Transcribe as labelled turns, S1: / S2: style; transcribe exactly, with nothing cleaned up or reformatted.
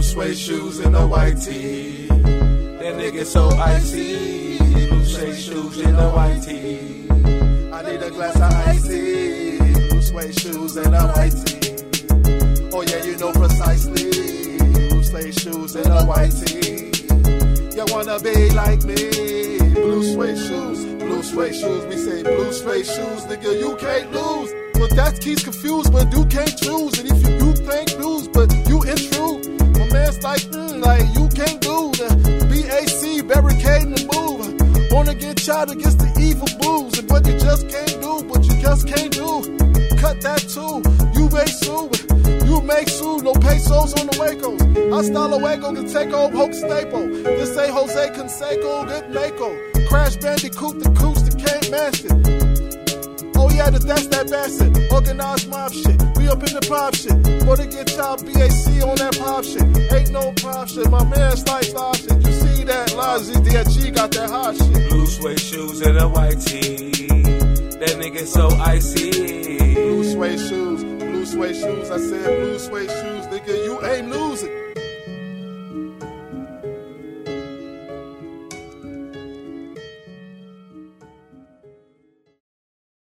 S1: suede shoes and a white tee. That nigga so icy. Blue suede shoes and a white tee. I need a glass of icy. Blue suede shoes and a white tee. Oh yeah, you know precisely. Blue suede shoes and a white tee. You wanna be like me? Blue suede shoes, blue suede shoes. We say blue suede shoes, nigga, you can't lose. But that keeps confused, but you can't choose. And if you do think lose, but you intrude. My man's like, mm, like you can't do the B A C, barricading the move. Wanna get shot against the evil moves, and what you just can't do, but you just can't do. Cut that too, you make sue, you make sue, no pesos on the Wacos. Hasta luego can take over Hope Staple. This ain't Jose Canseco, good Mako. Crash Bandicoot, the coos, the can't match it. Oh yeah, that's that bastard. Organized mob shit. We up in the pop shit. Wanna get y'all B A C on that pop shit. Ain't no pop shit. My man slice live shit. You see that? Live D F G got that hot shit.
S2: Blue suede shoes and a white tee. That nigga so icy.
S1: Blue suede shoes. Blue suede shoes. I said blue suede shoes. Nigga, you ain't losing.